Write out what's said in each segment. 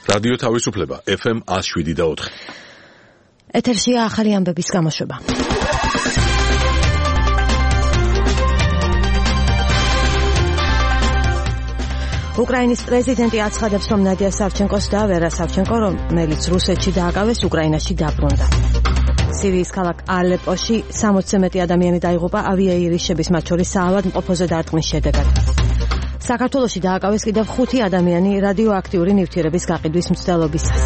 რადიო თავისუფლება FM 107.4. ეთერშია ახალი ამბების გამოშვება. უკრაინის პრეზიდენტი აცხადებს, რომ ნადია სავჩენკოს და ვერა სავჩენკო, რომელიც რუსეთში დააკავეს, უკრაინაში დაბრუნდა. სირიის ქალაქ ალეპოში 60-ზე მეტი ადამიანი დაიღუპა ავიაირიშების, მათ შორის საავადმყოფოზე დარტყმის შედეგად. საქართველოში დააკავეს კიდევ 5 ადამიანი რადიოაქტიური ნივთიერების გაყიდვის მცდელობისას.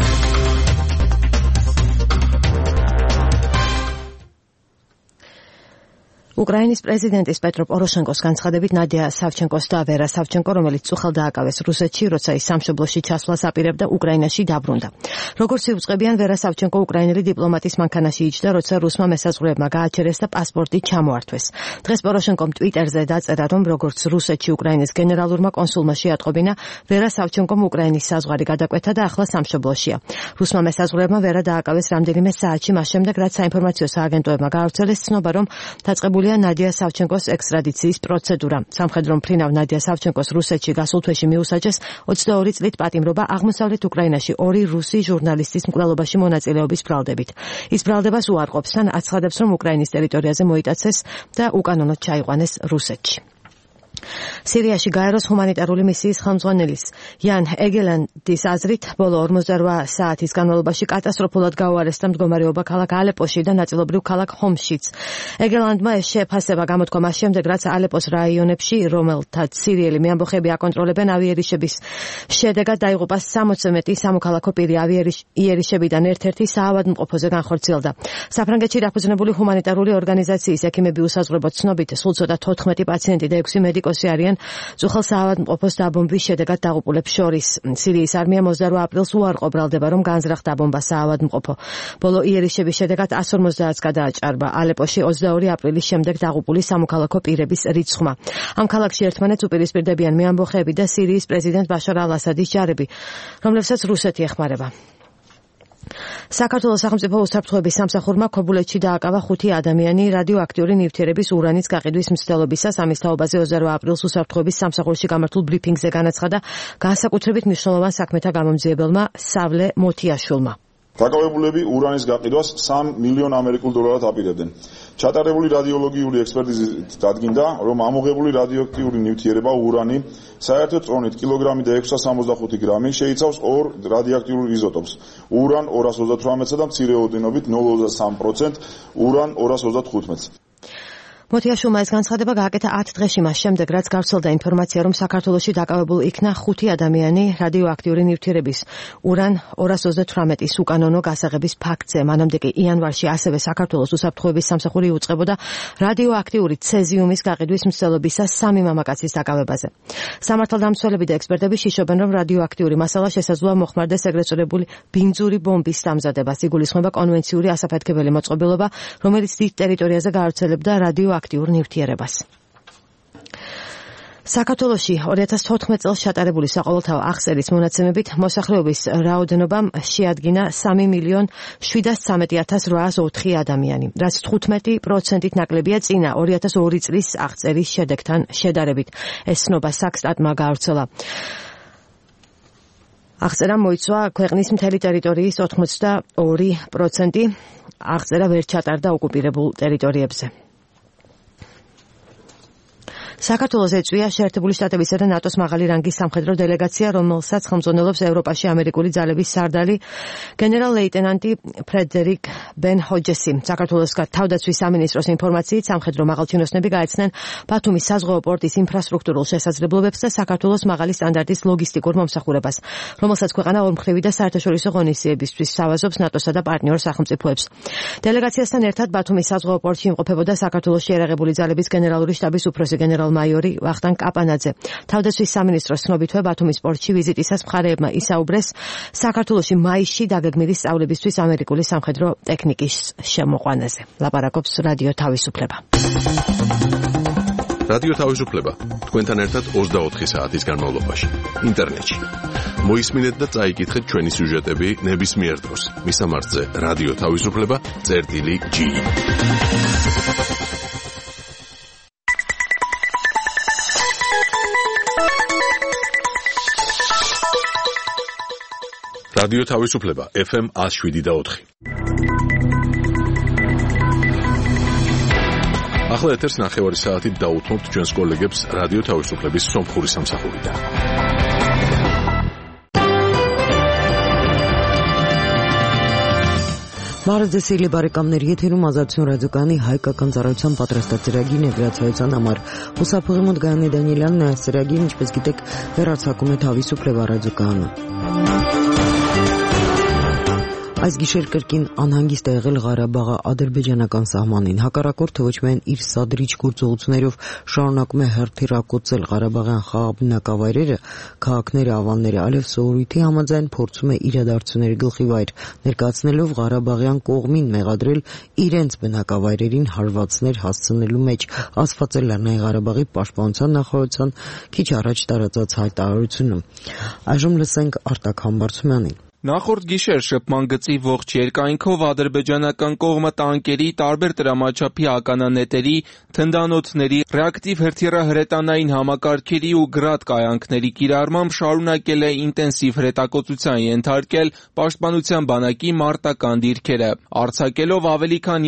უკრაინის პრეზიდენტის პეტრო პოროშენკოს განცხადებით, ნადია სავჩენკოს და ვერა სავჩენკო, რომელიც წუხელ დააკავეს რუსეთში, როცა ის სამშობლოში ჩასვლას აპირებდა, უკრაინაში დაბრუნდა. როგორც იუწყებიან, ვერა სავჩენკო უკრაინელი დიპლომატის მანქანაში იჯდა, როცა რუსმა მესაზღვრეებმა გააჩერეს და პასპორტი ჩამოართვეს. დღეს პოროშენკომ ტვიტერზე დაწერა, რომ როგორც რუსეთში უკრაინის გენერალურმა კონსულმა შეატყობინა, ვერა სავჩენკომ უკრაინის საზღვარი გადაკვეთა და ახლა სამშობლოშია. რუსმა მესაზღვრეებმა ვერა დააკავეს რამდენიმე საათში მას შემდეგ, რაც საინფორმაციო სააგენტოებმა გაავრცელეს ცნობა, რომ დაწყებულია ნადია სავჩენკოს ექსტრადიციის პროცედურა. სამხედრო მფრინავ ნადია სავჩენკოს რუსეთში გასულ თვეში მიუსაჯეს 22 წლით პატიმრობა აღმოსავლეთ უკრაინაში 2 რუსი ჟურნალისტის მკვლელობაში მონაწილეობის ბრალდებით. ის ბრალდებას უარყოფს, თან აცხადებს, რომ უკრაინის ტერიტორიაზე მოიტაცეს და უკანონოდ ჩაიყვანეს რუსეთში. სირიაში გაეროს ჰუმანიტარული მისიის ხელმძღვანელის იან ეგელანდის აზრით, ბოლო 48 საათის განმავლობაში კატასტროფულად გაუარესდა მდგომარეობა ქალაქ ალეპოში და ნაწილობრივ ქალაქ ჰომსშიც. ეგელანდმა ეს შეფასება გამოთქვა მას შემდეგ, რაც ალეპოს რაიონებში, რომელთაც სირიელი მეამბოხები აკონტროლებენ, ავიაირიშების შედეგად დაიღუპა 60-ზე მეტი სამოქალაქო პირი. ავიაირიშებიდან ერთ-ერთი საავადმყოფოზე განხორციელდა. საფრანგეთში დაფუძნებული ჰუმანიტარული ორგანიზაციის ექიმები უსაზღვრებოდ ცნობით, სულ ცოტა 14 პაციენტი და 6 მედიკოსი არიან წუხელ საავადმყოფოს დაბომბვის შედეგად დაღუპულებს შორის. სირიის არმიამ 22 აპრილს უარყო ბრალდება, რომ განზრახ დაბომბა საავადმყოფო. ბოლო იერიშების შედეგად 150-ს გადააჭარბა ალეპოში 22 აპრილის შემდეგ დაღუპული სამოქალაქო პირების რიცხვმა. ამ ქალაქში ერთმანეთს უპირისპირდებიან მეამბოხეები და სირიის პრეზიდენტ ბაშარ ალ-ასადის ჯარები, რომლებსაც რუსეთი ეხმარება. საქართველოს სახელმწიფო უსაფრთხოების სამსახურმა ქობულეთში დააკავა 5 ადამიანი რადიოაქტიური ნივთიერების ურანის გაყიდვის მცდელობისას. ამის თაობაზე 22 აპრილს უსაფრთხოების სამსახურში გამართულ ბრიფინგზე განაცხადა განსაკუთრებით მნიშვნელოვან საქმეთა გამომძიებელმა სავლე მოთიაშვილმა. დაკავებულები ურანის გაყიდვას $3 მილიონ აპირებდნენ. ჩატარებული რადიოლოგიური ექსპერტიზით დადგინდა, რომ ამოღებული რადიოაქტიური ნივთიერება ურანი საერთო წონით კილოგრამი და 665 გრამი შეიცავს 2 რადიოაქტიურ იზოტოპს. ურან 238-ს და მცირე ოდენობით 0,3%, ურან 235-ს. მოთიაშვილმა ეს განცხადება გააკეთა 10 დღეში მას შემდეგ, რაც გავრცელდა ინფორმაცია, რომ საქართველოში დაკავებულ იქნა 5 ადამიანი რადიოაქტიური ნივთიერების ურან 238-ის უკანონო გასაღების ფაქტზე. მანამდე კი იანვარში ასევე საქართველოს უსაფრთხოების სამსახური იუწყებოდა რადიოაქტიური ცეზიუმის გაყიდვის მცდელობისას 3 მამაკაცის დაკავებაზე. სამართალდამცველები და ექსპერტები შიშობენ, რომ რადიოაქტიური მასალა შესაძლოა მოხმარდეს ეგრეთ წოდებული ბინძური ბომბის დამზადებას. იგულისხმება კონვენციური ასაფეთქებელი მოწყობილობა, რომელიც დიდ ტერიტორიაზე გაავრცელებდა რადიოაქტიურ ნივთიერებას. საქართველოში 2014 წელს ჩატარებული საყოველთაო აღწერის მონაცემებით მოსახლეობის რაოდენობამ შეადგინა 3,713,804 ადამიანი, რაც 15%-ით ნაკლებია წინა 2002 წლის აღწერის შედეგთან შედარებით. ეს ცნობა საქსტატმა გაავრცელა. აღწერა მოიცვა ქვეყნის მთელი ტერიტორიის 82%. აღწერა ვერ ჩატარდა ოკუპირებულ ტერიტორიებზე. საქართველოს ეწვია შეერთებული შტატებისა და ნატოს მაღალი რანგის სამხედრო დელეგაცია, რომელსაც ხელმძღვანელობს ევროპაში ამერიკული ძალების სარდალი გენერალ-ლეიტენანტი ფრედერიკ ბენ ჰოჯესი. საქართველოს თავდაცვის სამინისტროს ინფორმაციით, სამხედრო მაღალჩინოსნები გაეცნენ ბათუმის საზღვაო პორტის ინფრასტრუქტურულ შესაძლებლობებს და საქართველოს მაღალი სტანდარტის ლოგისტიკურ მომსახურებას, რომელსაც ქვეყანა ორმხრივი და საერთაშორისო ღონისძიებისთვის სთავაზობს ნატოსა და პარტნიორ სახელმწიფოებს. დელეგაციასთან ერთად ბათუმის საზღვაო პორტში იმყოფებოდა საქართველოს შეიარაღებული ძალების გენერალური შტაბის უფროსი გენერალ-მაიორი ვახტანგ კაპანაძე. თავდაცვის სამინისტროს ცნობითვე ბათუმის პორტში ვიზიტისას მხარეებმა ისაუბრეს საქართველოში მაისში დაგეგმილი სწავლებისთვის ამერიკული სამხედრო ტექნიკის შემოყვანაზე. ლაპარაკობს რადიო თავისუფლება. რადიო თავისუფლება თქვენთან ერთად 24 საათის განმავლობაში ინტერნეტში. მოისმინეთ და წაიკითხეთ ჩვენი სიუჟეტები ნებისმიერ დროს. მისამართზე რადიო თავისუფლება.ge. რადიო თავისუფლება FM 107.4. ახლა ეთერს 9 საათით დაუთმობთ ჩვენს კოლეგებს რადიო თავისუფლების სომხური სამსახურიდან. Մարզեսիլի բարեկամներ եթերում ազատություն ռադիոկայանի հայկական ծառայության պատրաստած ծրագիրն է գրացայության համար։ Ուսապուղի մոտ Գայանե Դանիելյանն է այս ծրագիրը, ինչպես գիտեք, վերարձակում է Თავისუფლება ռադիոկայանը։ Այս գիշեր կրկին անհանգիստ է եղել Ղարաբաղի ադրբեջանական սահմանին։ Հակառակորդը ոչ միայն իր սադրիչ գործողություններով շարունակում է հերթիրակոծել Ղարաբաղյան խաղաղ բնակավայրերը, քաղաքները, ավանները, այլև սովորույթի համաձայն փորձում է իրադարձությունների գլխիվայր ներկայացնելով Ղարաբաղյան կողմին մեղադրել իրենց բնակավայրերին հարվածներ հասցնելու մեջ, ասված է Լեռնային Ղարաբաղի պաշտպանության նախարարության քիչ առաջ տարածած հայտարարությունը։ Այժմ լսենք Արտակ Համբարձումյանին։ Նախորդ գիշեր շփման գծի ողջ երկայնքով ադրբեջանական կողմը տանկերի, տարբեր տրամաչափի ականանետերի, թնդանոթների, ռեակտիվ հրթիռահրետանային համակարգերի ու գրադ կայանքների կիրառմամբ շարունակել է ինտենսիվ հրետակոծության ենթարկել պաշտպանության բանակի մարտական դիրքերը, արձակելով ավելի քան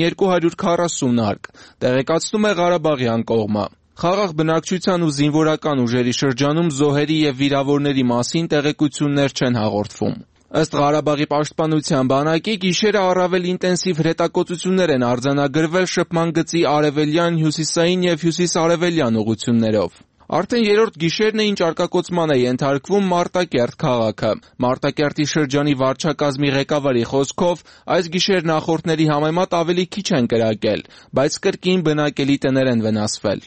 240 արկ, տեղեկացնում է Ղարաբաղյան կողմը։ Խաղաղ բնակչության ու զինվորական ուժերի շրջանում զոհերի և վիրավորների մասին տեղեկություններ չեն հաղորդվում։ Ըստ Ղարաբաղի պաշտպանության բանակի գիշերը առավել ինտենսիվ հրետակոծություններ են արձանագրվել շփման գծի արևելյան, հյուսիսային և հյուսիս-արևելյան ուղղություններով։ Արդեն երրորդ գիշերն է, ինչ արկակոծման է ենթարկվում Մարտակերտ քաղաքը։ Մարտակերտի շրջանի վարչակազմի ղեկավարի խոսքով այս գիշեր նախորդների համեմատ ավելի քիչ են կրակել, բայց կրկին բնակելի տներ են վնասվել։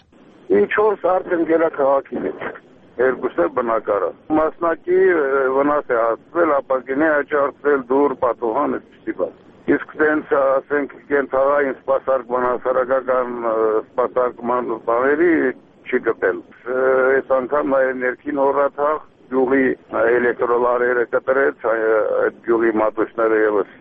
4 արդեն գելա քաղաքի մեջ։ Երկուսը բնակարան։ Մասնակի վնաս է հասցվել, ապակինի աճարցել, դուր, պատուհան, այդպիսի բան։ Իսկ դենց, ասենք, կենցաղային սպասարկման, հասարակական սպասարկման բաների չի գտել։ Այս անգամ նաև ներքին հորաթաղ, գյուղի էլեկտրոլարերը կտրեց, այդ գյուղի մատուցները ևս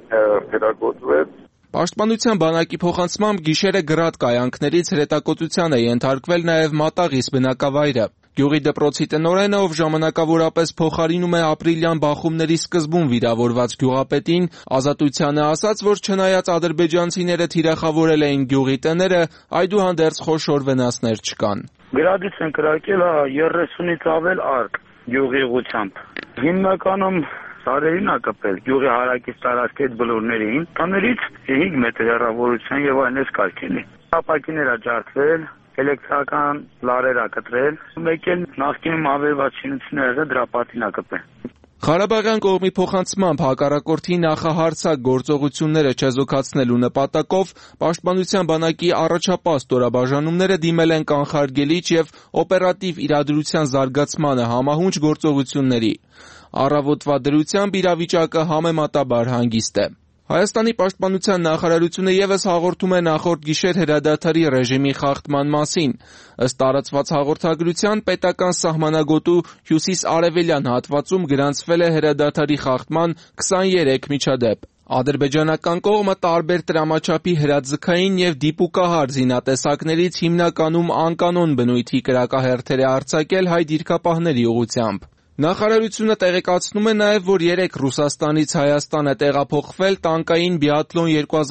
հրետակոծվեց։ Պաշտպանության բանակի փոխանցմամբ գիշերը գրադ կայանքներից հրետակոծության է ենթարկվել նաև Մատաղիս բնակավայրը։ Գյուղի դպրոցի տնօրենը, ով ժամանակավորապես փոխարինում է ապրիլյան բախումների սկզբում վիրավորված գյուղապետին, Ազատությանը ասաց, որ չնայած ադրբեջանցիները թիրախավորել էին գյուղի տները, այդուհանդերձ խոշոր վնասներ չկան։ Գրադից են կրակել 30-ից ավել արկ գյուղի ուղղությամբ։ Հիմնականում սարերին է կպել գյուղի հարակից տարածքի այդ բլուրներին, տներից 5 մետր հեռավորության եւ այնպես կարգելի։ Ապակիներ աջակցվել, էլեկտրական լարեր ա կտրել, մեկ էլ նախկինում ավերված շինությունները դրա պատին ա կպել։ Ղարաբաղյան կողմի փոխանցմամբ հակառակորդի նախահարձակ գործողությունները չեզոքացնելու նպատակով պաշտպանության բանակի առաջապահ ստորաբաժանումները դիմել են կանխարգելիչ եւ օպերատիվ իրադրության զարգացմանը համահունչ գործողությունների։ Առավոտվա դրությամբ իրավիճակը համեմատաբար հանգիստ է։ Հայաստանի պաշտպանության նախարարությունը ևս հաղորդում է նախորդ գիշեր հրադադարի ռեժիմի խախտման մասին։ Ըստ տարածված հաղորդագրության, պետական սահմանագոտու հյուսիս-արևելյան հատվածում գրանցվել է հրադադարի խախտման 23 միջադեպ։ Ադրբեջանական կողմը տարբեր տրամաչափի հրաձգային և դիպուկահար զինատեսակներից հիմնականում անկանոն բնույթի կրակահերթեր է արձակել հայ դիրքապահների ուղղությամբ։ Նախարարությունը տեղեկացնում է նաև, որ 3 Ռուսաստանից Հայաստան է տեղափոխվել տանկային բիաթլոն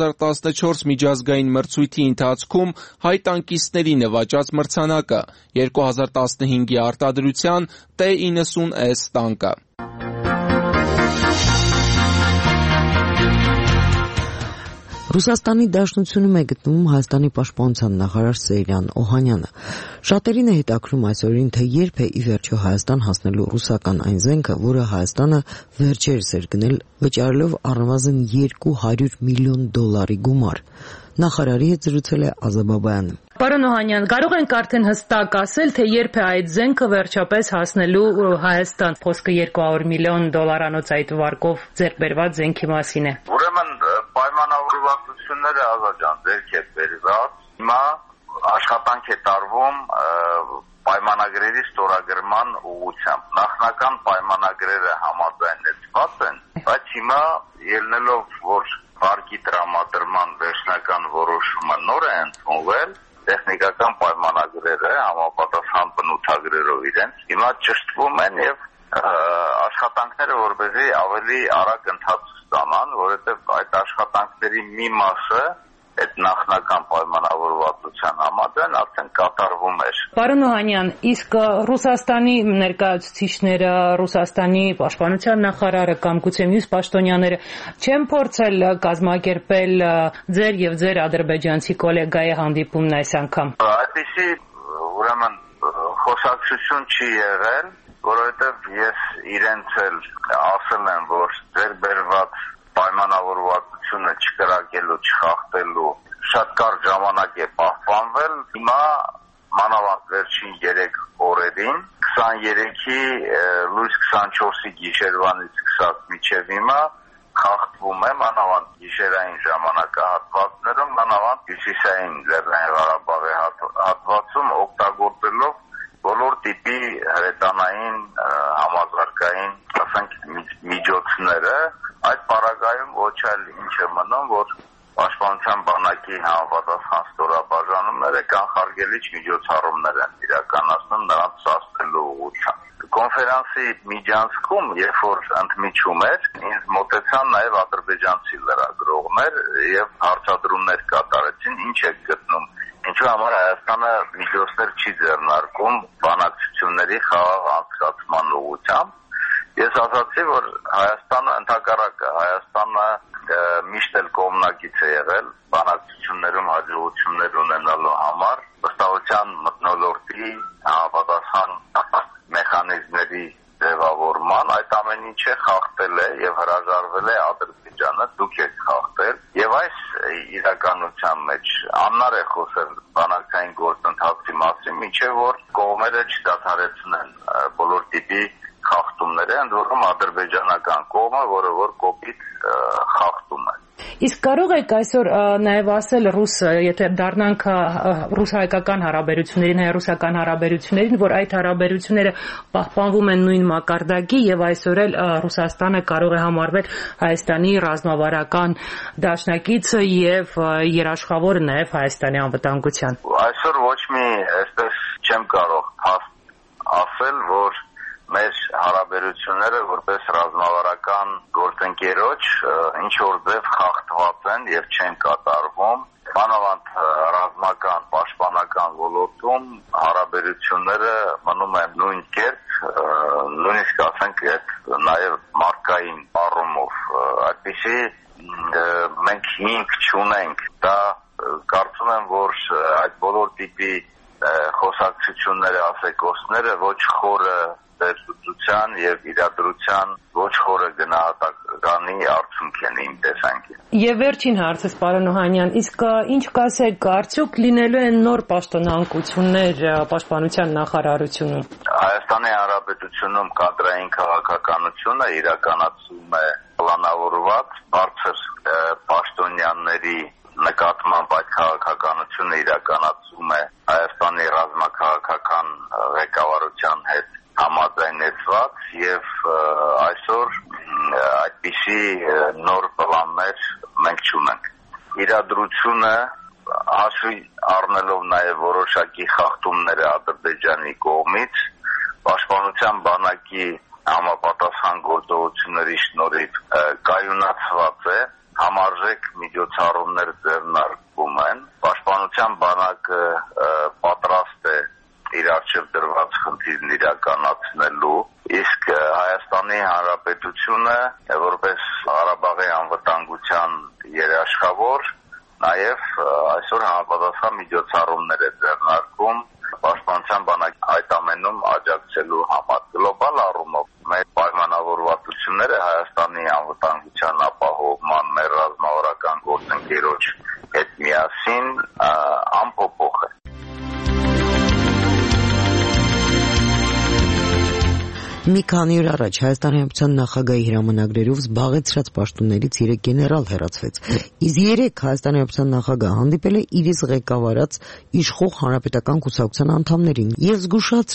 2014 միջազգային մրցույթի ընթացքում հայ տանկիստների նվաճած մրցանակը, 2015-ի արտադրության T-90S տանկը։ Ռուսաստանի Դաշնությունում է գտնվում Հայաստանի պաշտպանության նախարար Սեյրան Օհանյանը։ Շատերին է հետաքրում այս օրերին, թե երբ է ի վերջո Հայաստան հասնելու ռուսական այն զենքը, որը Հայաստանը վերջերս էր գնել վճարելով առնվազն $200 միլիոն գումար։ Նախարարի հետ զրուցել է Ազաբաբայանը։ Պարոն Օհանյան, կարող ենք արդեն հստակ ասել, թե երբ է այդ զենքը վերջապես հասնելու Հայաստան։ Խոսքը $200 միլիոն այդ վարկով ձեռք բերված զենքի մասին է։ Ուրեմն պայմանավորվածությունները Ազատյան ձեռք է բերված։ Հիմա աշխատանք է տարվում պայմանագրերի ստորագրման ուղղությամբ։ Նախնական պայմանագրերը համաձայնեցված են, բայց հիմա ելնելով, որ վարկի տրամադրման վերջնական որոշումը նոր է ընդունվել, տեխնիկական պայմանագրերը համապատասխան բնութագրերով իրենց հիմա ճշտվում են եւ աշխատանքները որպեսզի ավելի արագ ընթաց ստանան, որովհետև այդ աշխատանքների մի մասը այդ նախնական պայմանավորվածության համաձայն արդեն կատարվում էր։ Պարոն Օհանյան, իսկ Ռուսաստանի ներկայացուցիչները, Ռուսաստանի պաշտպանության նախարարը կամ գուցե մյուս պաշտոնյաները չեն փորձել կազմակերպել ձեր եւ ձեր ադրբեջանցի գոլեգայի հանդիպումն այս անգամ։ Այդպիսի ուրեմն խոսակցություն չի եղել, որովհետև ես իրենց էլ ասել եմ, որ ձեր բերված պայմանավորվածությունը չկրակելու, չխախտելու շատ կարճ ժամանակ է պահպանվել։ Հիմա մանավանդ վերջին 3 օրերին 23-ի լույս 24-ի գիշերվանից սկսած մինչև հիմա խախտվում է մանավանդ գիշերային ժամանակահատվածներում, մանավանդ հյուսիսային Լեռնային Ղարաբաղի հատվածում օգտագործելով բոլոր տիպի հրետանային համազարգային, ասենք, միջոցները։ Այդ պարագայում ոչ այլ ինչ է մնում, որ պաշտպանության բանակի համապատասխան ստորաբաժանումները կանխարգելիչ միջոցառումներ են իրականացնում նրանց սաստելու ուղղությամբ։ Կոնֆերանսի միջանցքում, երբ որ ընդմիջում էր, ինձ մոտեցան նաև ադրբեջանցի լրագրողներ եւ հարցադրումներ կատարեցին, ինչ է գտնում, ինչու համար Հայաստանը միջոցներ չի ձեռնարկում բանակցությունների խաղաղ անցկացման ուղղությամբ։ Ես ասացի, որ Հայաստանը ընդհակառակը, Հայաստանը միշտ էլ կողմնակից է եղել բանակցություններում հաջողություններ ունենալու համար, վստահության մթնոլորտի համապատասխան մեխանիզմների ձևավորման, այդ ամեն ինչը խախտել է եւ հրաժարվել է Ադրբեջանը, դուք եք խախտել, եւ այս իրականության մեջ աննար է խոսել բանակցային գործընթացի մասին, մինչեւ որ կողմերը չդադարեցնեն բոլոր տիպի խախտումները, ընդ որում ադրբեջանական կողմը, որը որ կոպիտ խախտում է։ Իսկ կարող եք այսօր նաև ասել եթե դառնանք ռուս-հայկական հարաբերություններին, հայ-ռուսական հարաբերություններին, որ այդ հարաբերությունները պահպանվում են նույն մակարդակի եւ այսօր էլ Ռուսաստանը կարող է համարվել Հայաստանի ռազմավարական դաշնակիցը եւ երաշխավորը նաև Հայաստանի անվտանգության։ Այսօր ոչ մի այսպես չեմ կարող ասել, որ մեր հարաբերությունները որպես ռազմավարական գործընկերոջ ինչ որ ձև խախտված են եւ չեն կատարվում։ Մանավանդ ռազմական, պաշտպանական ոլորտում հարաբերությունները մնում են նույն կերպ, նույնիսկ ասենք նաեւ մարկային առումով, այդպիսի մենք հիմք չունենք։ Դա կարծում եմ, որ այդ բոլոր տիպի խոսակցությունները, ասեկոսները ոչ խորը տեսության եւ իրադրության ոչ խորը գնահատականի արդյունք են իմ տեսանկյունից։ Եվ վերջին հարցս, պարոն Օհանյան, իսկ ինչ կասեք, արդյոք լինելու են նոր պաշտոնանկություններ պաշտպանության նախարարությունում։ Հայաստանի Հանրապետությունում կադրային քաղաքականությունը իրականացում է պլանավորված բարձր պաշտոնյաների նկատմամբ այդ քաղաքականությունը իրականացում է Հայաստանի ռազմաքաղաքական ղեկավարության հետ համաձայնեցված եւ այսօր այդպիսի նոր պլաններ մենք չունենք։ Իրադրությունը հաշվի առնելով նաեւ որոշակի խախտումները Ադրբեջանի կողմից պաշտպանության բանակի համապատասխան գործողությունների շնորհիվ կայունացված է, համարժեք միջոցառումներ ձեռնարկվում են, պաշտպանության բանակը պատրաստ է իր առջև դրված խնդիրն իրականացնելու, իսկ Հայաստանի Հանրապետությունը որպես Ղարաբաղի անվտանգության երաշխավոր նաև այսօր համապատասխան միջոցառումներ է ձեռնարկում պաշտպանության բանակի այդ ամենում աջակցելու համար։ Գլոբալ առումով մեր պայմանավորվածությունները Հայաստանի անվտանգության ապահովման մեր ռազմավարական գործընկերոջ հետ միասին անփոփոխ է։ Մի քանի օր առաջ Հայաստանի Հանրապետության նախագահի հրամանագրերով զբաղեցրած պաշտոններից 3 գեներալ հեռացվեց։ Իսկ 3 Հայաստանի Հանրապետության նախագահը հանդիպել է իր ղեկավարած իշխող հանրապետական կուսակցության անդամներին եւ զգուշացրել,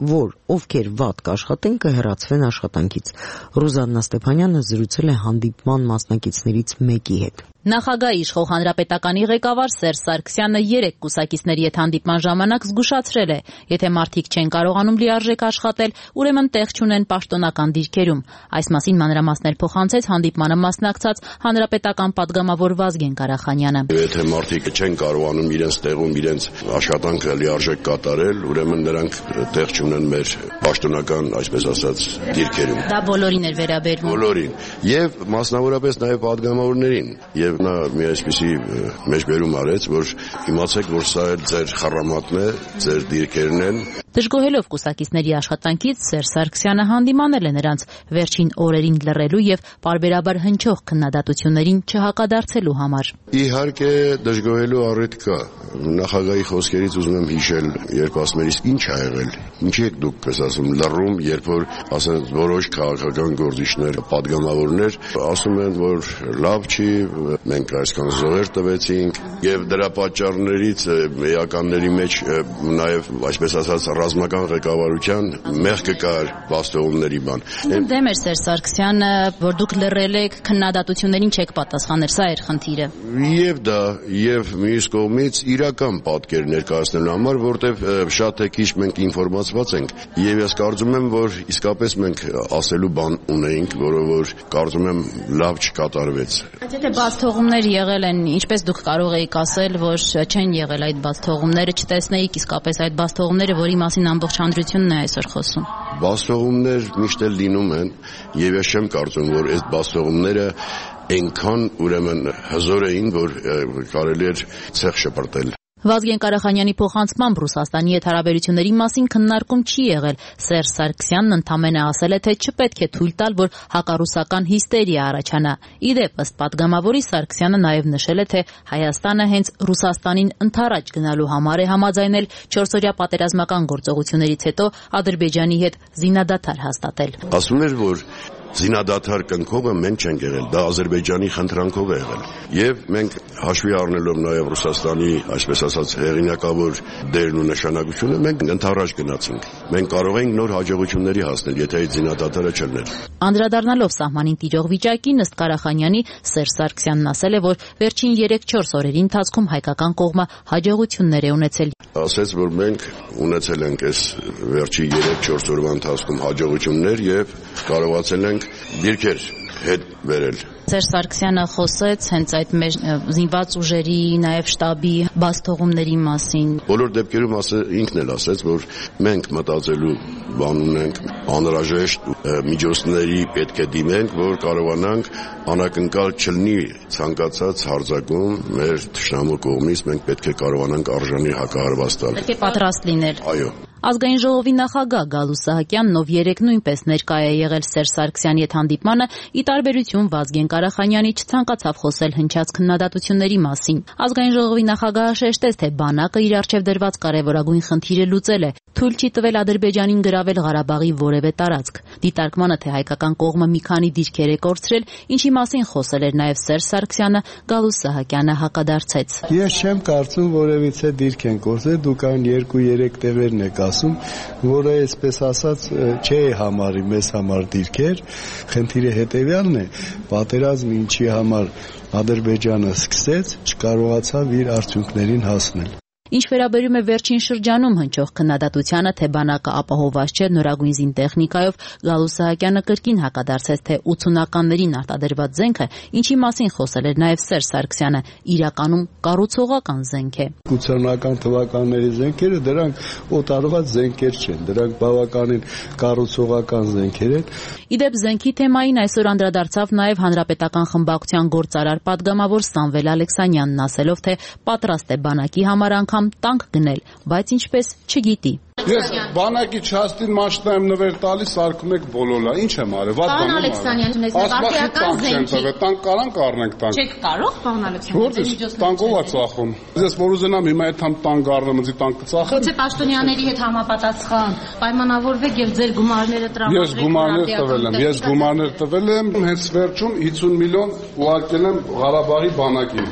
որ ովքեր վատ կաշխատեն կհեռացվեն աշխատանքից։ Ռուզաննա Ստեփանյանը զրուցել է հանդիպման մասնակիցներից մեկի հետ։ Նախագահի իշխող հանրապետականի ղեկավար Սերժ Սարգսյանը 3 կուսակիցների հետ հանդիպման ժամանակ զգուշացրել է, եթե մարդիկ չեն կարողանում լիարժեք աշխատել, ուրեմն տեղ չունեն պաշտոնական դիրքերում։ Այս մասին մանրամասներ փոխանցեց հանդիպմանը մասնակցած հանրապետական պատգամավոր Վազգեն Կարախանյանը։ Եթե մարդիկ չեն կարողանում իրենց տեղում իրենց աշխատանքը լիարժեք կատարել, ուրեմն նրանք տեղ չունեն մեր պաշտոնական, այսպես ասած, դիրքերում։ Դա բոլորին էր վերաբերվում։ Բոլորին, եւ մասնավորապես նաեւ պատգամավորներին։ Եվ նա մի այսպիսի մեջբերում արեց, որ իմացեք, որ սա էլ ձեր խառամատն է, ձեր դիրքերն են։ Դժգոհելով կուսակիցների աշխատանքից Սերժ Սարգսյանը հանդիմանել է նրանց վերջին օրերին լռելու եւ պարբերաբար հնչող քննադատություններին չհակադարձելու համար։ Իհարկե դժգոհելու առիթ կա։ Նախագահի խոսքերից ուզում եմ հիշել, երբ ասում էր, իսկ ինչ ա եղել։ Ինչի եք դուք պես ասում լռում, երբ որ ասեն որոշ քաղաքական գործիչներ, պատգամավորներ ասում են, որ լավ չի, մենք այսքան զոհեր տվեցինք եւ դրա պատճառներից էականների մեջ նաեւ այսպես ասած ռազմական ղեկավարության մեղքը կար բաստողումների բան։ Դեմ էր Սերժ Սարգսյանը, որ դուք լռել եք, քննադատություններին չեք պատասխանել, սա էր խնդիրը։ Եվ դա, եւ մյուս կողմից իրական պատկեր ներկայացնելու համար, որտեվ շատ է քիչ մենք ինֆորմացված ենք, եւ ես կարծում եմ, որ իսկապես մենք ասելու բան ունեինք, որը որ կարծում եմ լավ չկատարվեց։ Եթե բացթողումներ եղել են, ինչպես դուք կարող եք ասել, որ չեն եղել այդ բացթողումները, չտեսնեիք իսկապես այդ բացթողումները, որի մասին ամբողջ հանրությունն է այսօր խոսում։ Բացթողումներ միշտ էլ լինում են, եւ ես չեմ կարծում, որ այդ բացթողումները այնքան ուրեմն հզոր էին, որ կարելի էր ցեղ շպրտել։ Վազգեն Կարախանյանի փոխանցմամբ Ռուսաստանի հետ հարաբերությունների մասին քննարկում չի եղել։ Սերժ Սարգսյանն ընդամենը ասել է, թե չպետք է թույլ տալ, որ հակառուսական հիստերիա առաջանա։ Իդեպ ըստ պատգամավորի Սարգսյանը նաև նշել է, թե Հայաստանը հենց Ռուսաստանին ընդառաջ գնալու համար է համաձայնել 4-օրյա պատերազմական գործողություններից հետո Ադրբեջանի հետ զինադադար հաստատել։ Ասում էր, որ զինադադար կնքողը մենք չենք եղել, դա Ադրբեջանի խնդրանքով է եղել։ Եվ մենք հաշվի առնելով նաև Ռուսաստանի, այսպես ասած, հեղինակավոր դերն ու նշանակությունը, մենք ընդառաջ գնացինք։ Մենք կարող ենք նոր հաջողությունների հասնել, եթե այդ զինադադարը չլներ։ Անդրադառնալով սահմանին տիրող վիճակին, ըստ Կարախանյանի, Սերժ Սարգսյանն ասել է, որ վերջին 3-4 օրերի ընթացքում հայկական կողմը հաջողություններ է ունեցել։ Ասեց, որ մենք ունեցել ենք այս վերջի 3-4 օրվա ընթացքում հաջողություններ եւ կարողացել ենք դիրքեր հետ վերել։ Սերժ Սարգսյանը խոսեց հենց այդ մեր զինված ուժերի, նաև շտաբի բացթողումների մասին։ Բոլոր դեպքերում ինքն էլ ասեց, որ մենք մտածելու բան ունենք, անհրաժեշտ միջոցների պետք է դիմենք, որ կարողանանք անակնկալ չլինի ցանկացած հարձակում մեր թշնամու կողմից, մենք պետք է կարողանանք արժանի հակահարված տալ։ Պետք է պատրաստ լինել։ Այո։ Ազգային ժողովի նախագահ Գալուս Սահակյանն, ով երեկ նույնպես ներկա է եղել Սերժ Սարգսյանի հետ հանդիպմանը, ի տարբերություն Վազգեն Կարախանյանի չցանկացավ խոսել հնչած քննադատությունների մասին։ Ազգային ժողովի նախագահը շեշտեց, թե բանակը իր առջև դրված կարևորագույն խնդիրը լուծել է, թույլ չի տվել Ադրբեջանին գրավել Ղարաբաղի որևէ տարածք։ Դիտարկմանը, թե հայկական կողմը մի քանի դիրքեր է կորցրել, ինչի մասին խոսել էր նաև Սերժ Սարգսյանը, Գալուս Սահակյանը հակադարձեց։ Ես չեմ կարծում, որևիցե դիրք են կորցրել, դուք այն 2-3 տեղերն եք ասում, որը այսպես ասած չէ համարի մեզ համար դիրքեր, խնդիրը հետևյալն է, պատերազմը ինչի համար Ադրբեջանը սկսեց, չկարողացավ իր արդյունքներին հասնել։ Ինչ վերաբերում է վերջին շրջանում հնչող քննադատությանը, թե բանակը ապահովված չէ նորագույն զինտեխնիկայով, Գալուս Սահակյանը կրկին հակադարձեց, թե 80-ականներին արտադրված զենքը, ինչի մասին խոսել էր նաև Սերժ Սարգսյանը, իրականում կառուցողական զենք է։ 80-ական թվականների զենքերը դրանք օտարված զենքեր չեն, դրանք բավականին կառուցողական զենքեր են։ Իդեպ զենքի թեմային այսօր անդրադարձավ նաև Հանրապետական խմբակցության գործարար պատգամավոր Սամվել Ալեքսանյանն, ասելով, թե պատրաստ է բանակի համար անգամ տանկ գնել, բայց ինչպես չգիտի։ Ես բանակի չաստին մաշտայում նվեր տալիս սարքում եք բոլոլա, ինչ եմ արել, վատ բան եմ արել։ Ալեքսանյան, արդիական զենքի։ Տանկ կարանք առնենք տանկ։ Չեք կարող, պարոն Ալեքսանյան, տանկով է ծախում։ Ես որ ուզենամ հիմա այդ համ տանկ առնեմ, ինձ տանկ կծախեմ։ Գուցե պաշտոնյաների հետ համապատասխան պայմանավորվեք եւ ձեր գումարները տրամադրեք։ Ես գումարներ տվել եմ, հենց վերջում 50 միլիոն ուղարկել եմ Ղարաբաղի բանակին։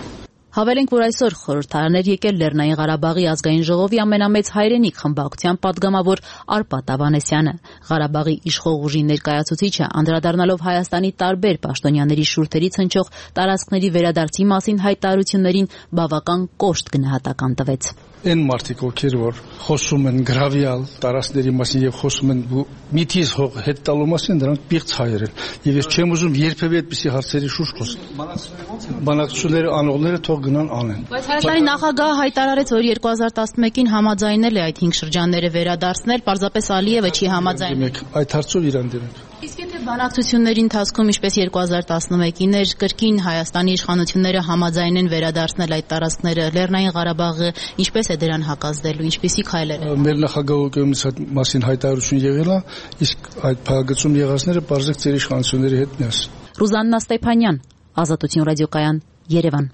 Հավելենք, որ այսօր խորհրդարաններ եկել Լեռնային Ղարաբաղի ազգային ժողովի ամենամեծ հայրենիք խմբակցության падգամավոր Արպատ Ավանեսյանը։ Ղարաբաղի իշխող ուժի ներկայացուցիչը անդրադառնալով Հայաստանի տարբեր պաշտոնյաների շուրթերից հնչող տարածքների վերադարձի մասին հայտարարություններին բավական կոշտ գնահատական տվեց։ Այն մարդիկ, ովքեր որ խոսում են գրավյալ տարածքների մասին եւ խոսում են միթիզ հող հետ տալու մասին, դրանք պիղծ հայեր են։ Եվ ես չեմ ուզում երբևէ այդպիսի հարցերի շուրջ խոսել։ Բանակցությունները անողները թող գնան անեն։ Բայց Հայաստանի նախագահը հայտարարեց, որ 2011-ին համաձայնել է այդ 5 շրջանները վերադարձնել, պարզապես Ալիևը չի համաձայնել։ Այդ հարցով իրան դիմեք։ Իսկ եթե բանակցությունների ընթացքում, ինչպես 2011-ին էր, կրկին Հայաստանի իշխանությունները համաձայնեն վերադարձնել այդ տարածքները, Լեռնային Ղարաբաղը ինչպես է դրան հակազդելու, ինչպիսի քայլեր են։ Մեր նախագահի կողմից այդ մասին հայտարարություն եղել է, իսկ այդ փակագծում եղածները բարձր ծեր իշխանությունների հետ միասին։ Ռուզաննա Ստեփանյան, Ազատություն ռադիոկայան, Երևան։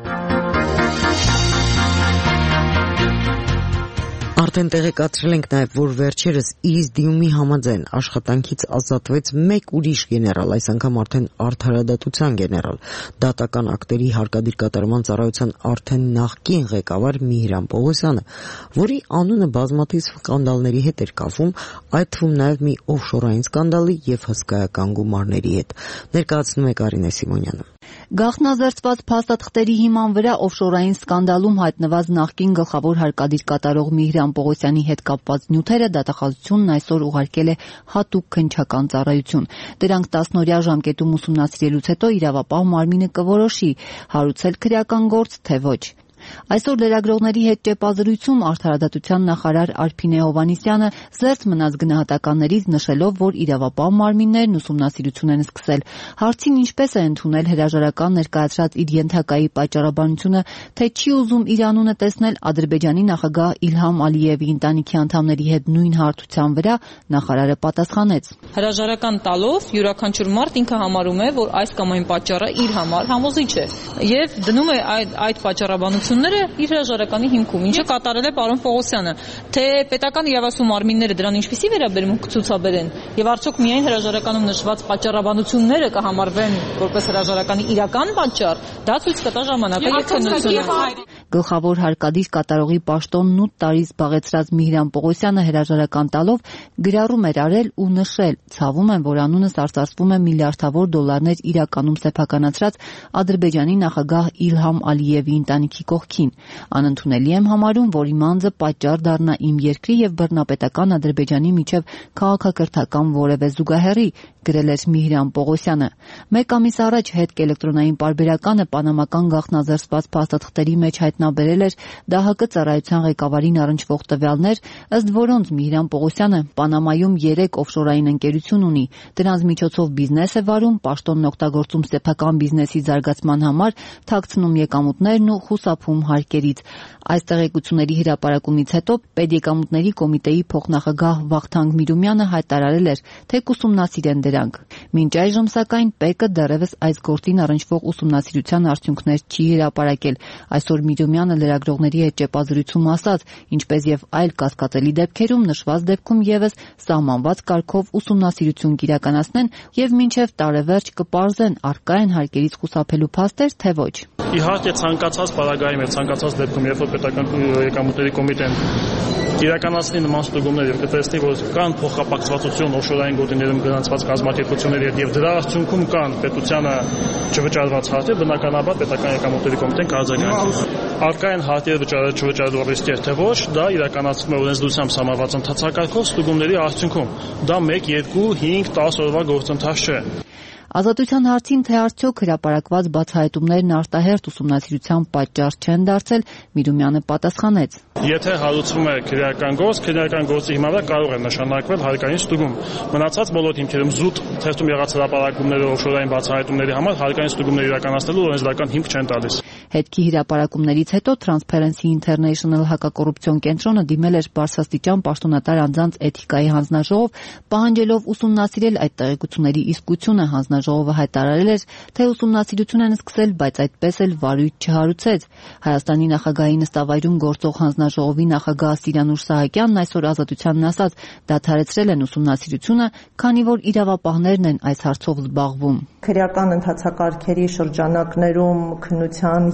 Արդեն տեղեկացրել ենք նաև, որ վերջերս Իրիզդիումի համաձայն աշխատանքից ազատվեց մեկ ուրիշ գեներալ, այս անգամ արդեն արդարադատության գեներալ, դատական ակտերի հարկադիր կատարման ծառայության արդեն նախկին ղեկավար Միհրան Պողոսյանը, որի անունը բազմաթիվ սկանդալների հետ էր կապվում, այդ թվում նաև մի օֆշորային սկանդալի եւ հսկայական գումարների հետ։ Ներկայացնում է Կարինե Սիմոնյանը։ Գաղտնազերծված փաստաթղթերի հիման վրա օֆշորային սկանդալում հայտնված նախկին գլխավոր հարկադիր կատարող Միհրան Պողոսյանի հետ կապված նյութերը դատախազությունն այսօր ուղարկել է հատուկ քննչական ծառայություն։ Դրանք 10-օրյա ժամկետում ուսումնասիրելուց հետո իրավապահ մարմինը կորոշի հարուցել քրեական գործ, թե ոչ։ Այսօր լրագրողների հետ ճեպազրույցում արդարադատության նախարար Արփինե Հովհաննիսյանը զերծ մնաց գնահատականներից, նշելով, որ իրավապահ մարմիններն ուսումնասիրություն են սկսել։ Հարցին ինչպես է ընդունել հրաժարական ներկայացրած իր ենթակայի պատճառաբանությունը, թե չի ուզում իր անունը տեսնել Ադրբեջանի նախագահ Իլհամ Ալիևի ընտանիքի անդամների հետ նույն հարթության վրա, նախարարը պատասխանեց. Հրաժարական տալով յուրաքանչյուր մարդ ինքը համարում է, որ այս կամ այն պատճառը իր համար համոզիչ է եւ դնում է այդ պատճառաբանությունները իր հրաժարականի հիմքում, ինչը կատարել է պարոն Պողոսյանը, թե պետական իրավասու մարմինները դրան ինչպիսի վերաբերմունք կցուցաբերեն եւ արդյոք միայն հրաժարականում նշված պատճառաբանությունները կհամարվեն որպես հրաժարականի իրական պատճառ, դա ցույց կտա ժամանակը եւ քննությունը։ Գլխավոր հարկադիր կատարողի պաշտոնն 8 տարի զբաղեցրած Միհրան Պողոսյանը հրաժարական տալով գրառում էր արել ու նշել. ցավում եմ, որ անունս արծարծվում է միլիարդավոր դոլարներ իրականում սեփականացրած Ադրբեջանի նախագահ Իլհամ Ալիևի ընտանիքի կողքին։ Անընդունելի եմ համարում, որ իմ անձը պատճառ դառնա իմ երկրի եւ բռնապետական Ադրբեջանի միջև քաղաքակրթական որևէ զուգահեռի, գրել էր Միհրան Պողոսյանը։ Մեկ ամիս առաջ հետք էլեկտրոնային պարբերականը պանամական գաղտնազերծված փաստաթղթերի մեջ հայտնաբերել էր ԴՀԿ ծառայության ղեկավարին առնչվող տվյալներ, ըստ որոնց Միհրան Պողոսյանը Պանամայում 3 օֆշորային ընկերություն ունի։ Դրանց միջոցով բիզնես է վարում, պաշտոնն օգտագործում սեփական բիզնեսի զարգացման համար, թաքցնում եկամուտներն ու խուսափում հարկերից։ Այս տեղեկությունների հրապարակումից հետո Պետեկամուտների կոմիտեի փոխնախագահ Վախթանգ Միրումյանը հայտարարել էր, թե կուսումնասիրեն դրանք։ Մինչ այժմ, սակայն, ՊԵԿ-ը դեռևս այս գործին առնչվող ուսումնասիրության արդյունքներ չի հրապարակել։ Այսօր Միրումյանը լրագրողների հետ ճեպազրույցում ասաց, ինչպես եւ այլ կասկածելի դեպքերում, նշված դեպքում եւս սահմանված կարգով ուսումնասիրություն կիրականացնեն եւ մինչեւ տարեվերջ կպարզեն առկա են հարկերից խուսափելու փաստեր, թե ոչ։ Իհարկե ցանկացած պարագայում եւ ցանկացած դեպքում, երբ որ պետական եկամուտների կոմիտեն իրականացնի նման ստուգումներ եւ կտեսնի, որ կան փոխկապակցվածություն օֆշորային գոտիներում գրանցված կազմակերպությունների հետ եւ դրա արդյունքում կան պետությանը չվճարված հարցեր, բնականաբար պետական եկամուտների կոմիտեն կարձագանքի։ Առկա են հարցեր չվճարելու ռիսկեր, թե ոչ, դա իրականացվում է օրենսդրությամբ սահմանված ընթացակարգով ստուգումների արդյունքում։ Դա 1, 2, 5, 10 օրվա գործընթաց չէ։ Ազատության հարցին, թե արդյոք հրապարակված բացահայտումներն արտահերթ ուսումնասիրության պատճառ չեն դարձել, Միրումյանը պատասխանեց. Եթե հարուցվում է քրեական գործի հիման վրա կարող է նշանակվել հարկային ստուգում։ Մնացած բոլոր հիմքերում զուտ թերթում եղած հրապարակումները օֆշորային բացահայտումների համար հարկային ստուգումներ իրականացնելու օրենսդրական հիմք չեն տալիս։ Հետքի հրապարակումներից հետո Transparency International հակակոռուպցիոն կենտրոնը դիմել էր բարձրաստիճան պաշտոնատար անձանց էթիկայի հանձնաժողով, պահանջելով ուսումնասիրել այդ տեղեկությունների իսկությունը։ Հանձնաժողովը հայտարարել էր, թե ուսումնասիրություն են սկսել, բայց այդպես էլ վարույթ չհարուցեց։ Հայաստանի նախագահի նստավայրում գործող հանձնաժողովի նախագահ Սիրանուշ Սահակյանն այսօր Ազատությանն ասաց, դադարեցրել են ուսումնասիրությունը, քանի որ իրավապահներն են այս հարցով զբաղվում։ Քրեական ընթացակարգերի շրջանակներում քննության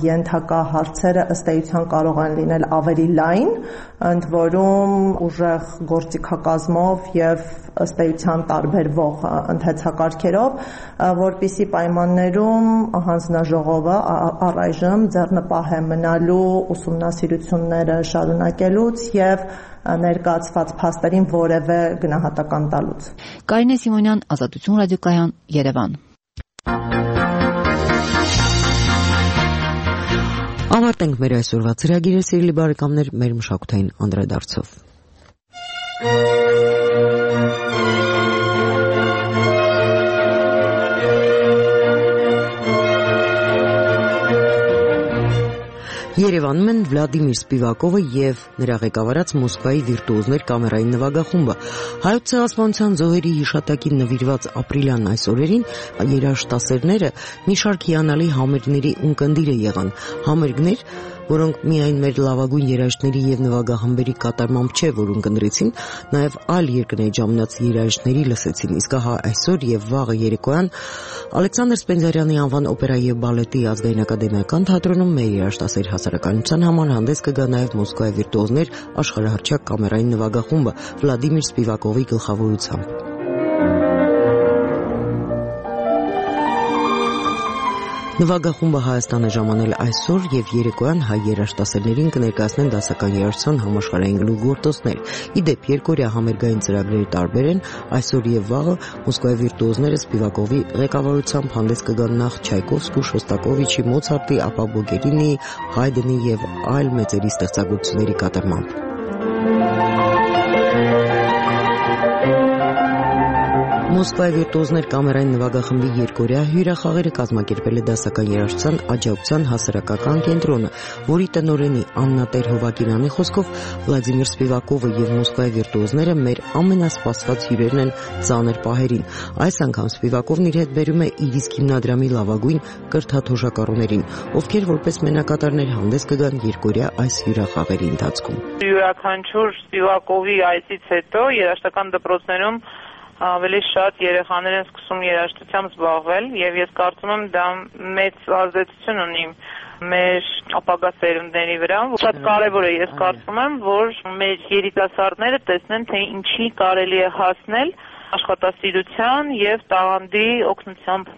ենթակա հարցերը ըստ էության կարող են լինել ավելի լայն, ընդ որում ուժեղ գործիքակազմով եւ ըստ էության տարբերվող ընթացակարգերով, որպիսի պայմաններում հանձնաժողովը առայժմ ձեռնպահ է մնալու ուսումնասիրությունները շարունակելուց եւ ներկայացված փաստերին որևէ գնահատական տալուց։ Կարինե Սիմոնյան, Ազատություն ռադիոկայան, Երևան։ Ավարտենք մեր այսօրվա ծրագիրը, սիրելի բարեկամներ, մեր մշակութային անդրադարձով։ Երևանում են Վլադիմիր Սպիվակովը եւ նրա ղեկավարած Մոսկվայի վիրտուոզներ կամերային նվագախումբը։ Հայոց ցեղասպանության զոհերի հիշատակին նվիրված ապրիլյան այս օրերին երաժշտասերները մի շարք հիանալի համերգների ունկնդիրը եղան։ Համերգներ, որոնք միայն մեր լավագույն երաժիշտների եւ նվագախմբերի կատարմամբ չէ, որ ունկնդրեցին, նաեւ այլ երկրների ժամանած երաժիշտների լսեցին։ Իսկ հա այսօր եւ վաղը երեկոյան Ալեքսանդր Սպենդիարյանի անվան օպերայի եւ բալետի ազգային ակադեմիական թատրոնում մեր երաժշտասեր հասարակայնության համար հանդես կգա նաեւ Մոսկվայի վիրտուոզներ աշխարհահռչակ կամերային նվագախումբը Վլադիմիր Սպիվակովի գլխավորությամբ։ Նվագախումբը Հայաստան է ժամանել այսօր եւ երեկոյան հայ երաժշտասերներին կներկայացնեն դասական երաժշտության համաշխարհային գլուխգործոցներ։ Ի դեպ, երկօրյա համերգային ծրագրերը տարբեր են։ Այսօր եւ վաղը Մոսկվայի վիրտուոզները Սպիվակովի ղեկավարությամբ հանդես կգան նախ Չայկովսկու, Շոստակովիչի, Մոցարտի, ապա Բոգերինի, Հայդենի եւ այլ մեծերի ստեղծագործությունների կատարմամբ։ Մոսկվայի վիրտուոզներ կամերային նվագախմբի երկօրյա հյուրախաղերը կազմակերպել է դասական երաժշտության աջակցության հասարակական կենտրոնը, որի տնօրենի Աննա Տեր-Հովակինյանի խոսքով Վլադիմիր Սպիվակովը եւ Մոսկվայի վիրտուոզները մեր ամենասպասված հյուրերն են ծանր պահերին։ Այս անգամ Սպիվակովն իր հետ բերում է իր իսկ հիմնադրամի լավագույն կրթաթոշակառուներին, ովքեր որպես մենակատարներ հանդես կգան երկօրյա այս հյուրախաղերի ընթացքում։ Յուրաքանչյուր Սպիվակովի այցից հետո երաժշտական դպրոցներում ավելի շատ երեխաներ են սկսում երաժշտությամբ զբաղվել եւ ես կարծում եմ դա մեծ ազդեցություն ունի մեր ապագա սերունդների վրա։ Շատ կարեւոր է, ես կարծում եմ, որ մեր երիտասարդները տեսնեն, թե ինչի կարելի է հասնել աշխատասիրության եւ տաղանդի օգնությամբ։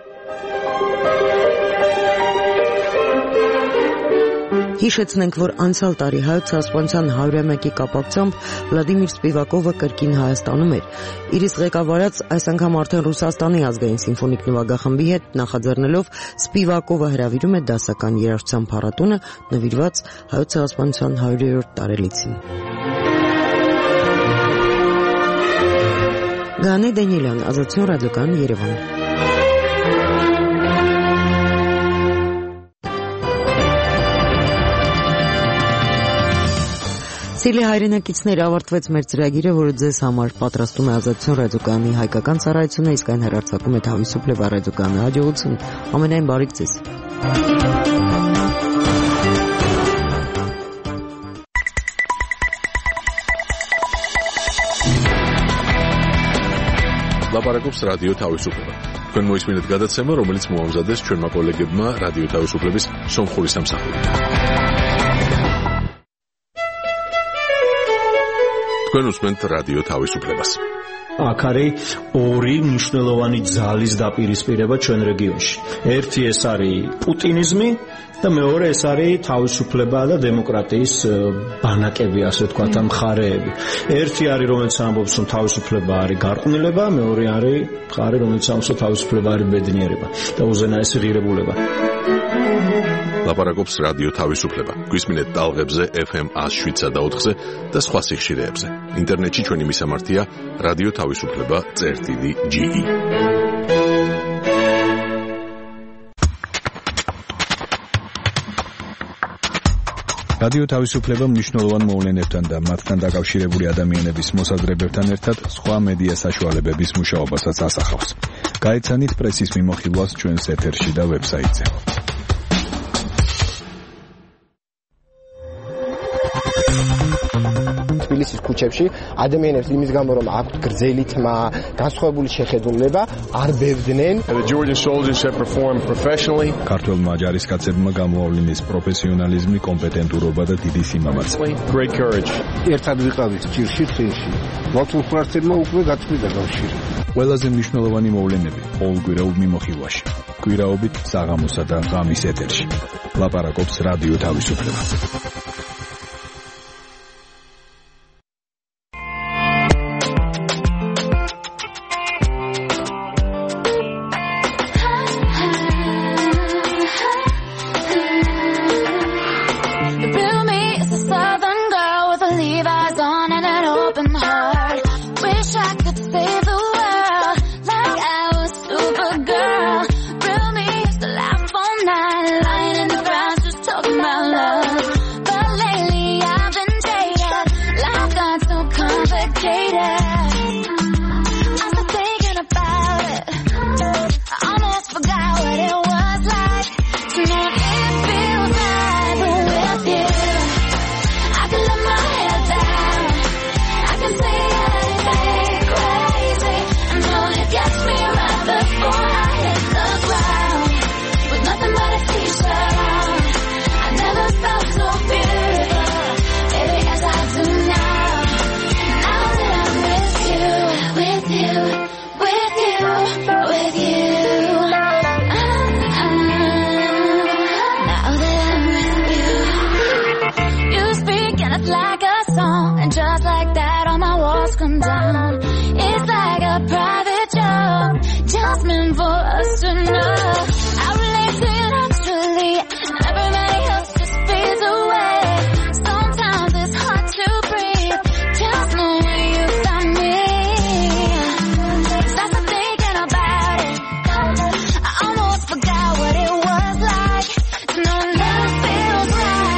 Հիշեցնենք, որ անցյալ տարի հայոց ցեղասպանության 101-ի կապակցությամբ Վլադիմիր Սպիվակովը կրկին Հայաստանում էր։ Իր իսկ ղեկավարած այս անգամ արդեն Ռուսաստանի ազգային սիմֆոնիկ նվագախմբի հետ նախաձեռնելով Սպիվակովը հրավիրում է դասական երաժշտության փառատոնը նվիրված հայոց ցեղասպանության 100-րդ տարելիցին։ Գանե Դանիելյան, Ազատություն ռադիոկայան, Երևան։ Սիրելի հայրենակիցներ, ավարտվեց մեր ծրագիրը, որը ձեզ համար պատրաստում է Ազատություն ռադիոկայանի հայկական ծառայությունը, իսկ այն հեռարձակում է Թավիսուպլև ռադիոկայանի հաջողություն։ Ամենայն բարիք ձեզ։ Լապարակობს ռադիո Թավիսուպլևը։ Თქვენ მოისმინეთ გადაცემა, რომელიც მოამზადეს ჩვენმა კოლეგებმა რადიო თავისუფლების სომხური სამსახურით. თქვენ უსმენთ რადიო თავისუფლებას. აქ არის ორი მნიშვნელოვანი ძალის დაპირისპირება ჩვენ რეგიონში. ერთი ეს არის პუტინიზმი და მეორე ეს არის თავისუფლება და დემოკრატიის ბანაკები, ასე ვთქვათ, მხარეები. ერთი არის რომელიც ამბობს, რომ თავისუფლება არის გარყვნილება, მეორე არის მხარე რომელიც ამბობს, რომ თავისუფლება არის ბედნიერება და უზენაესი ღირებულება. ლაპარაკობს რადიო თავისუფლება. გვისმინეთ ტალღებზე FM 107.4-ზე და სხვა სიხშირეებზე. ინტერნეტში ჩვენი მისამართია რადიო თავისუფლება.ge. რადიო თავისუფლება მნიშვნელოვან მოვლენებთან და მათთან დაკავშირებული ადამიანების მოსაზრებებთან ერთად სხვა მედია საშუალებების მუშაობასაც ასახავს. გაეცანით პრესის მიმოხილვას ჩვენს ეთერში და ვებსაიტზე. თბილისის ქუჩებში ადამიანებს იმის გამო რომ აქვთ გრძელი თმა, განსხვავებული შეხედულება, არ ბევდნენ. The Georgian soldiers have performed professionally. ქართველმა ჯარისკაცებმა გამოავლინეს პროფესიონალიზმი, კომპეტენტურობა და დიდი სიმამაცე. Great courage. ერთად ვიყავით ჭირში წინში. მართლმსვართებმა უკვე გაწყვიტა კავშირი. ყველაზე მნიშვნელოვანი მოვლენები ყოველკვირეულ მიმოხილვაში. კვირაობით საღამოსა და ღამის ეთერში. ლაპარაკობს რადიო თავისუფლება.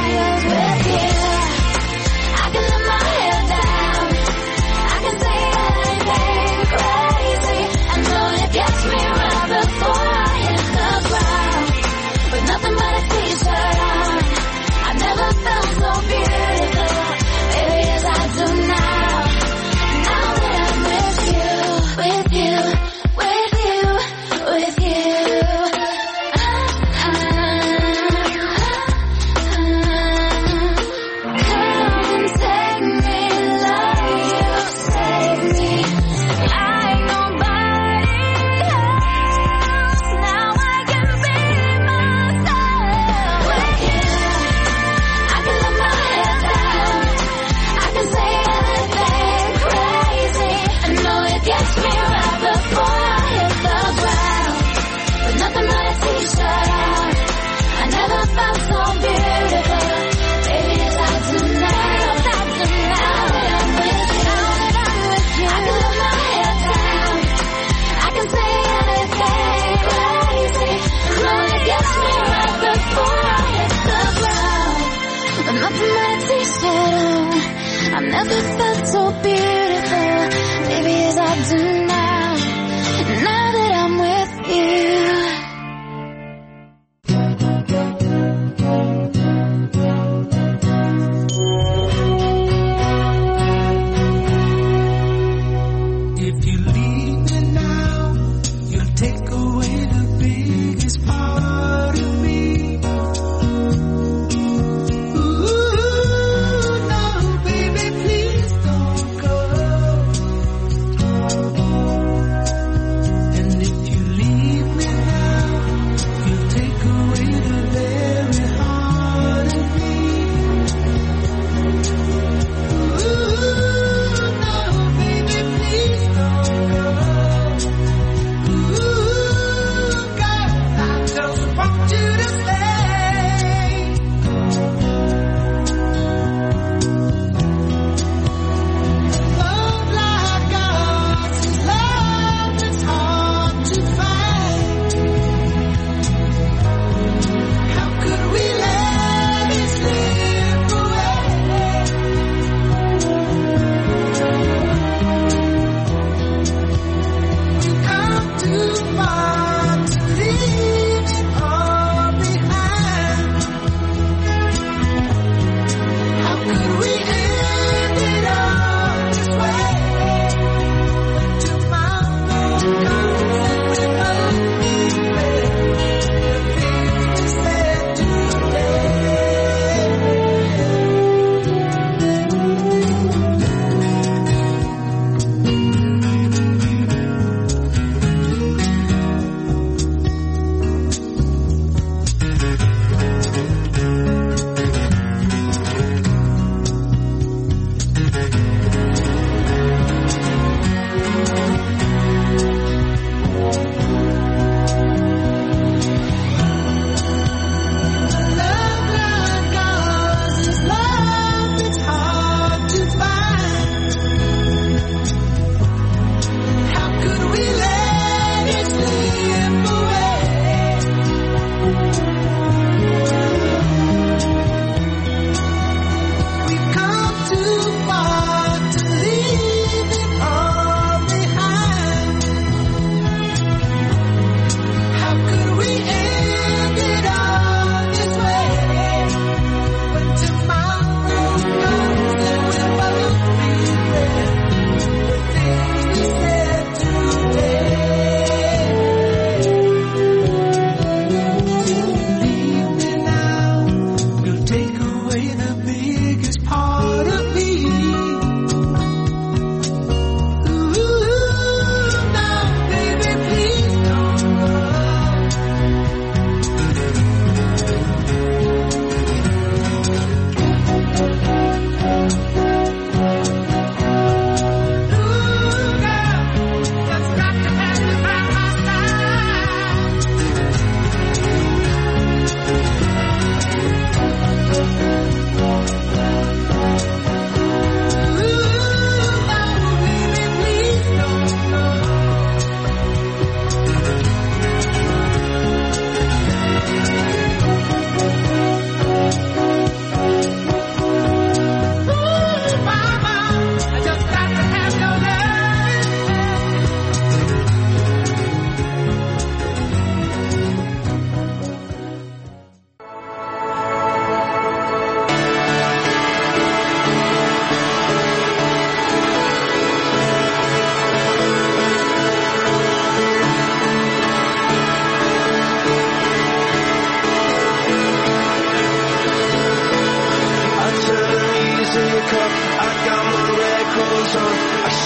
I can let my hair down. I can say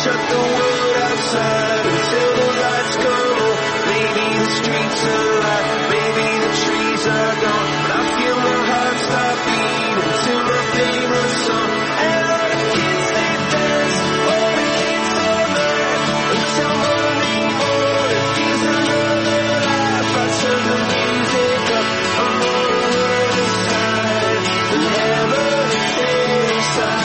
shut the world outside until the lights come on. Maybe the streets are alive, maybe the trees are gone, but I feel my heart stop beating to my favorite song. And all the kids they dance, all the kids all night until Monday morning. Here's another life. I turn the music up, I'm on the other side, and heaven inside.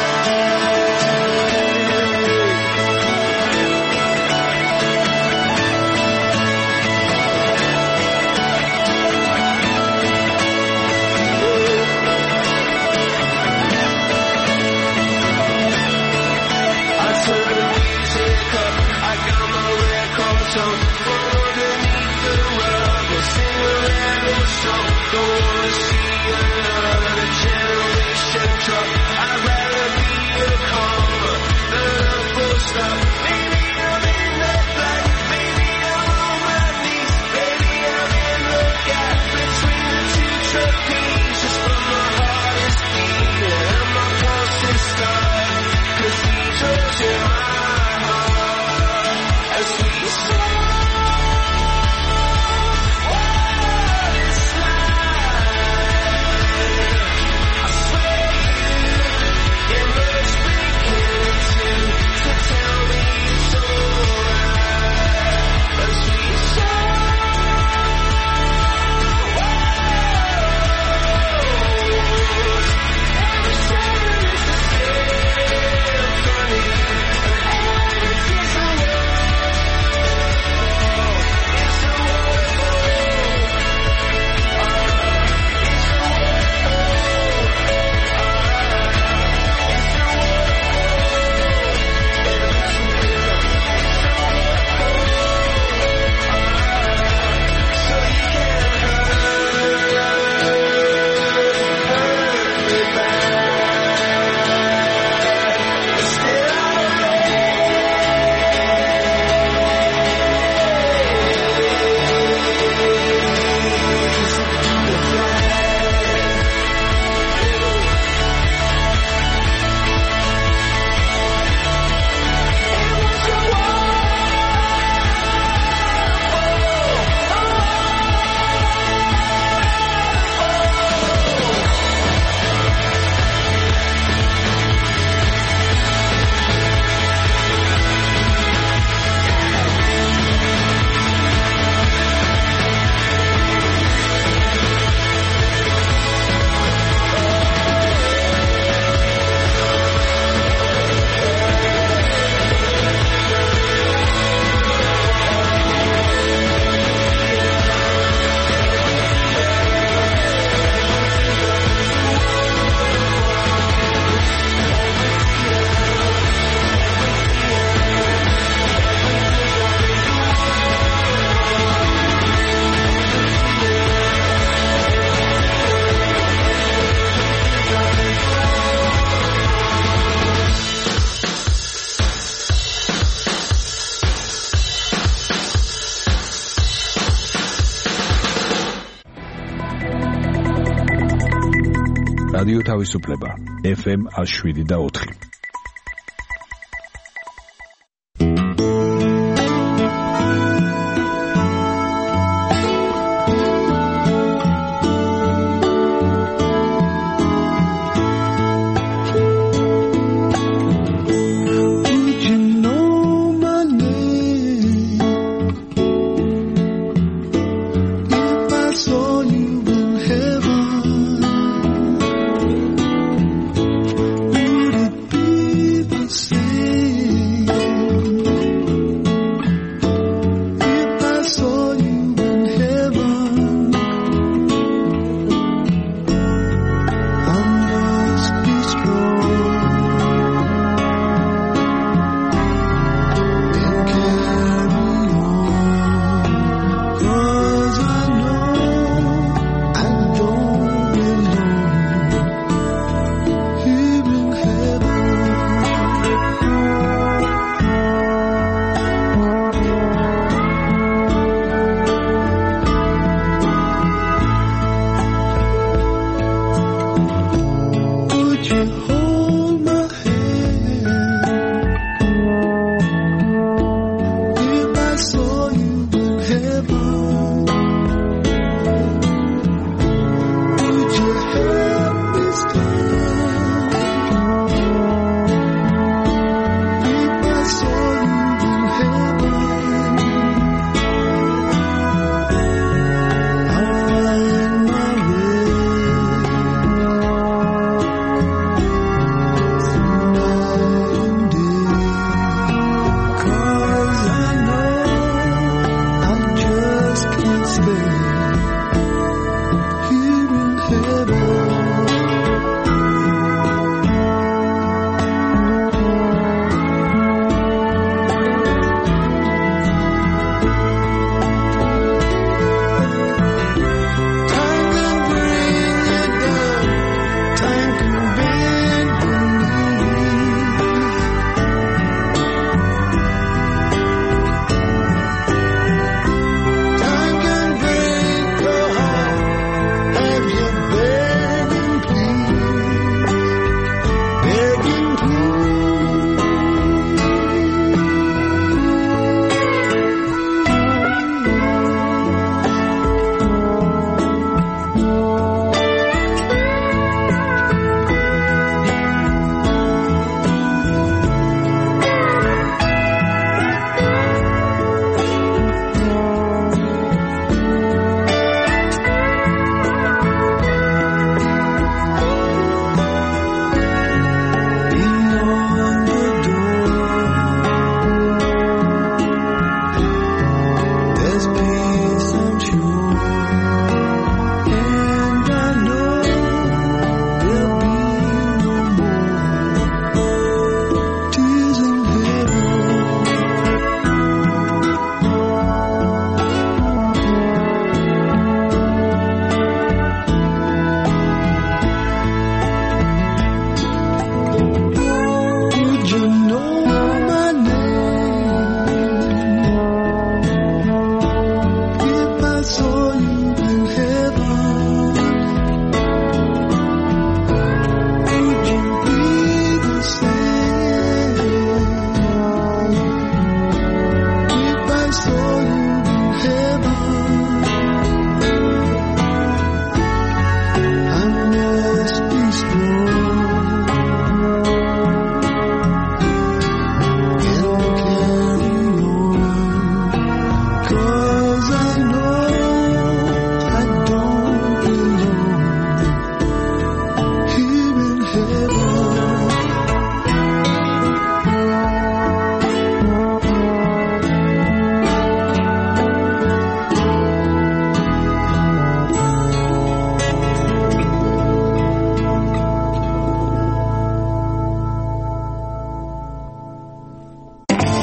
რადიო თავისუფლება FM 107.4.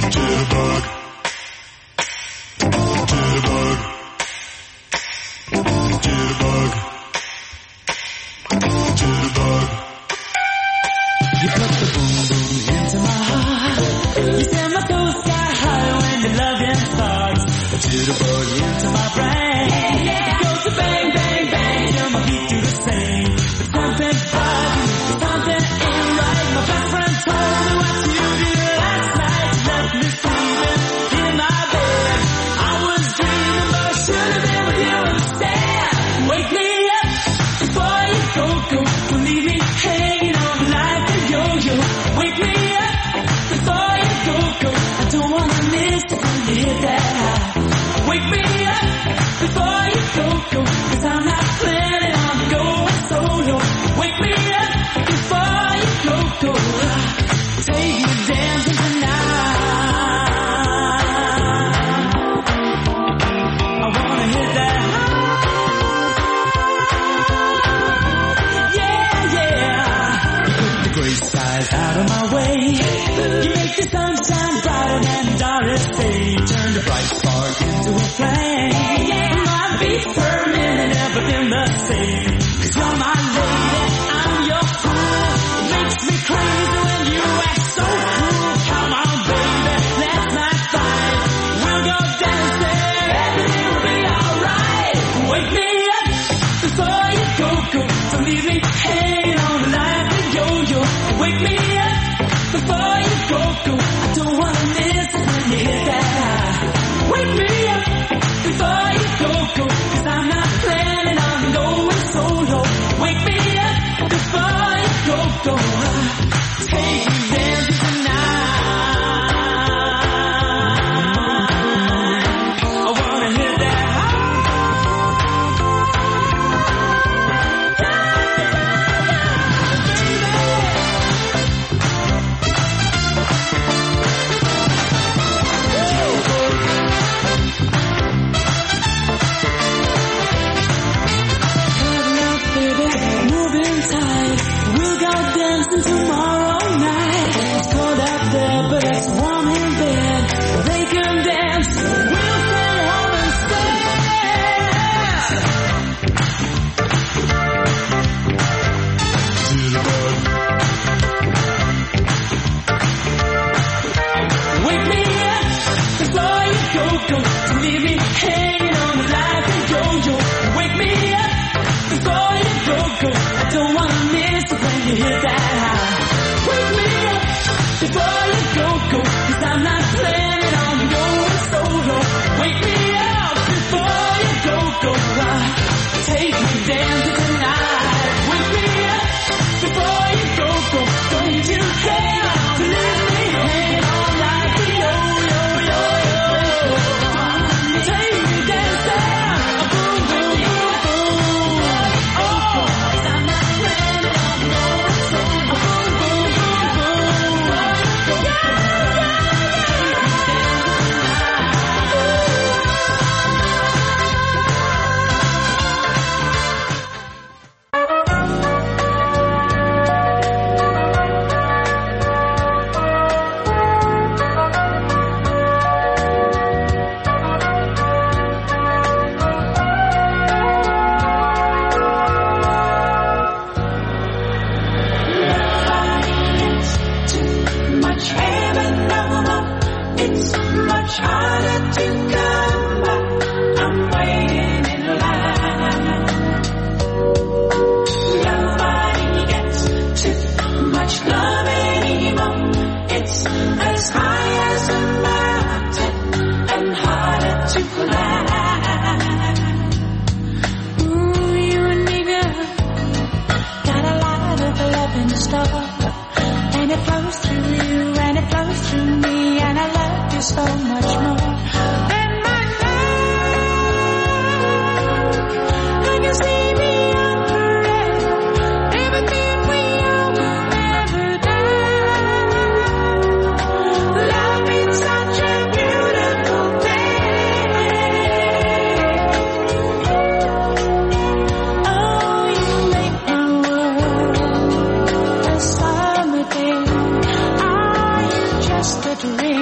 dream.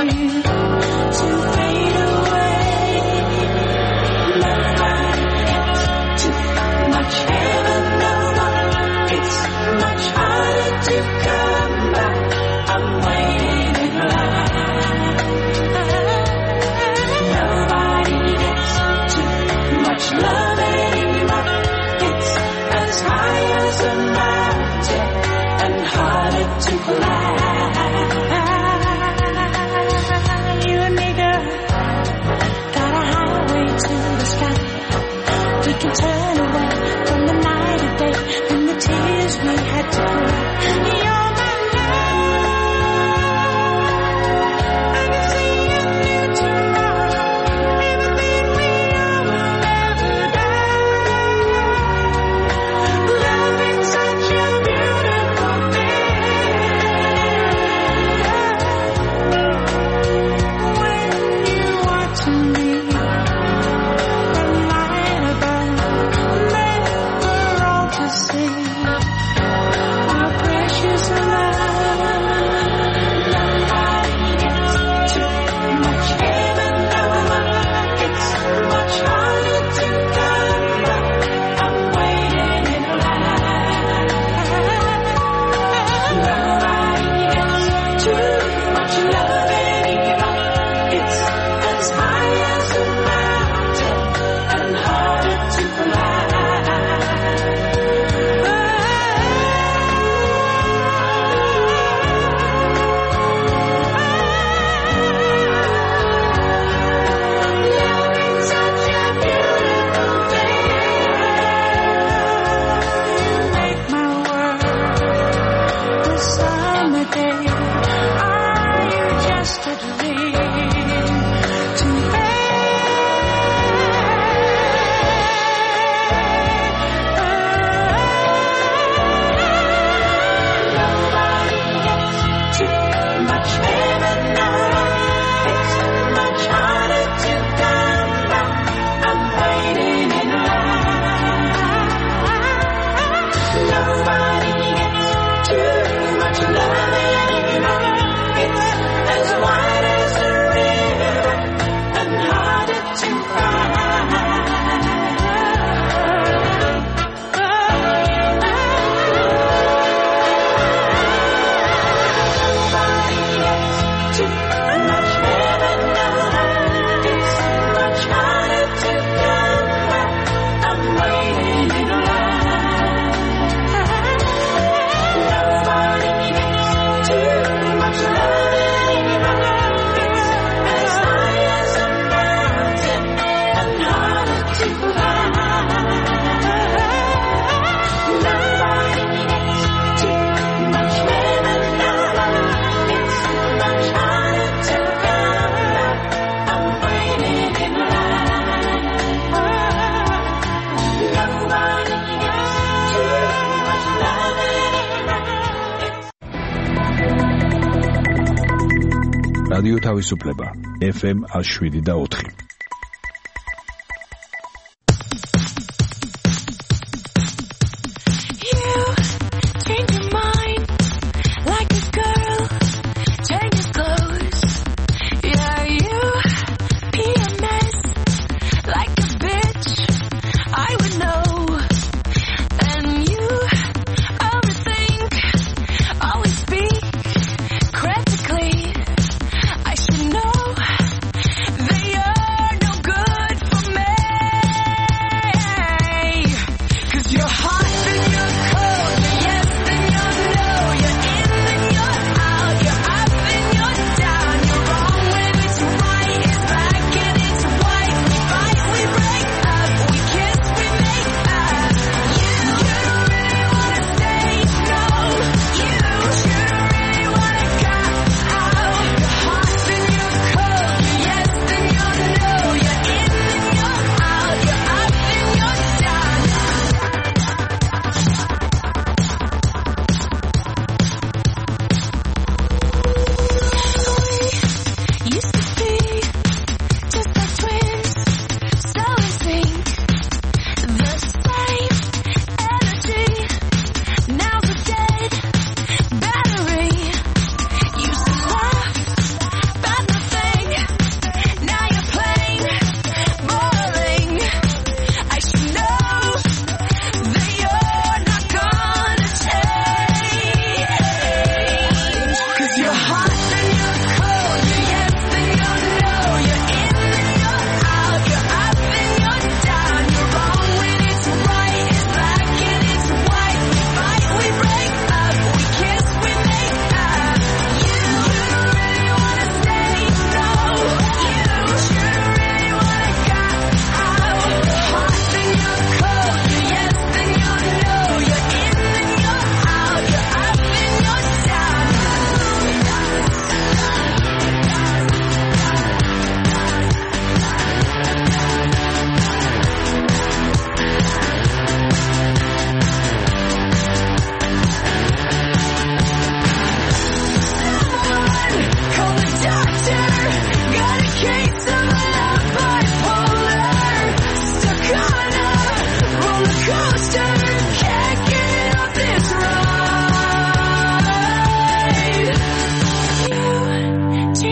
you to fade away. Nobody gets too much heaven, no, it's much harder to come back. I'm waiting in line. Nobody gets too much love anymore. It's as high as a mountain and harder to climb. You and me, girl, got a highway to the sky. We can turn away from the night and day and the tears we had to cry. You're my love. I can see a new tomorrow. Everything we are will never die. Love is such a beautiful thing. When you want to me, the light above, meant for all to see. Our precious love. Nobody gets too much heaven, no, it's much harder to come back. I'm waiting in line. Nobody gets too much love anymore. It's as high as a mountain and harder to climb. Love is such a beautiful thing. You make my world the summer day. Are you just a dream to Nobody gets too much heaven, no, it's much harder to come back. I'm waiting in line. Nobody gets too much love anymore. It's as wide as a river and harder to Nobody gets too much heaven, no, it's much harder to come back. I'm waiting in line. Nobody gets too much love anymore. It's as high as a mountain and harder to climb. Nobody gets too much heaven, no, it's much harder to come back. I'm waiting in line. Nobody gets too much love anymore. რადიო თავისუფლება FM 107.4. You change your mind like a girl changes clothes. Yeah, you PMS like a bitch. I would know. And you overthink, always speak critically. I should know that you're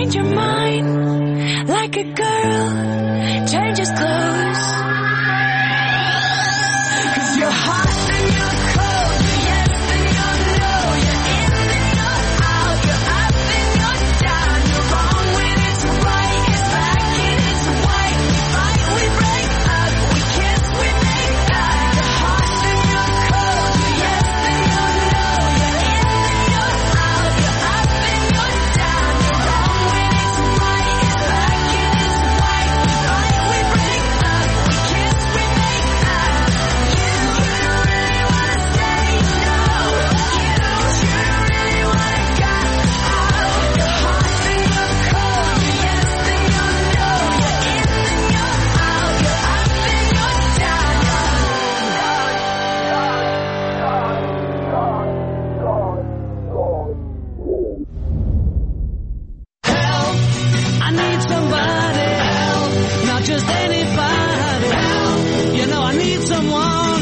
change your mind like a girl changes clothes. 'Cause you're hot and you're cold, you're yes and you're no, you're in and you're out, you're up and you're down, you're wrong when it's right, it's black and it's white, we fight, we break up, we kiss, we make up. You're hot and you're cold, you're yes and you're no, you're in and you're out, you're up and you're down, you're wrong when it's right, it's black and it's white, we fight, we break up, we kiss, we make up. You really wanna say no, you really wanna go out. You're hot and you're cold, you're yes and you're no, you're in and you're out, you're up and you're down. Help, I need somebody help, not just anybody help, you know I need someone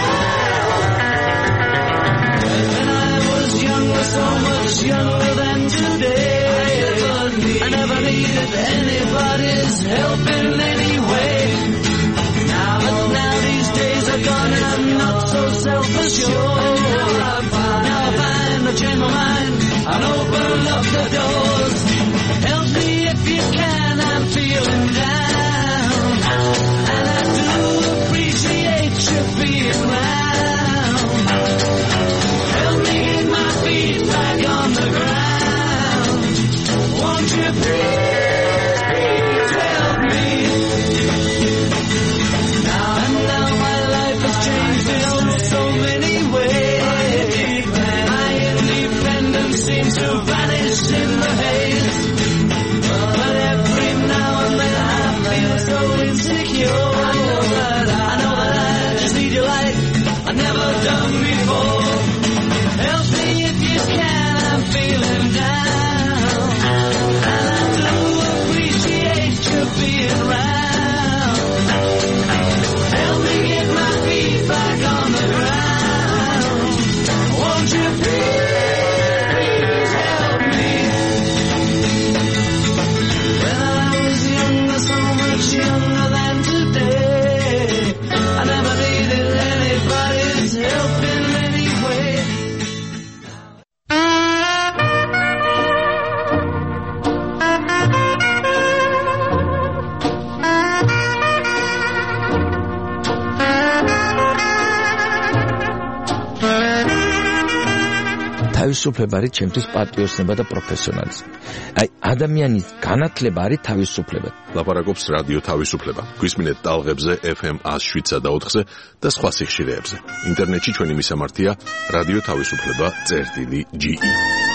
when I was younger, so much younger than today, I never needed anybody's help in any way. Now these days are gone and I'm not so self-assured. Now I find I change my mind and open up the doors. Help me if you can, I'm feeling down, and I do appreciate you being around. Help me get my feet back on the ground. Won't you please help me? Now my life has changed in so many ways. My independence seems to vanish in the haze. But every now and then I feel so insecure. I know that I just need your light I've never done before. Help me if you can, I'm feeling down, and I do appreciate you being around. Help me get my feet back on the ground. Won't you please help me? When I was younger, so much younger than today, I never needed anybody's help in any way. თავისუფლება არის ჩემთვის პატრიოტიზმი და პროფესიონალიზმი. აი ადამიანის განათლება არის თავისუფლება. ლაპარაკობს რადიო თავისუფლება. გვისმინეთ ტალღებზე FM 107.4-ზე და სხვა სიხშირეებზე. ინტერნეტში ჩვენი მისამართია რადიო თავისუფლება.ge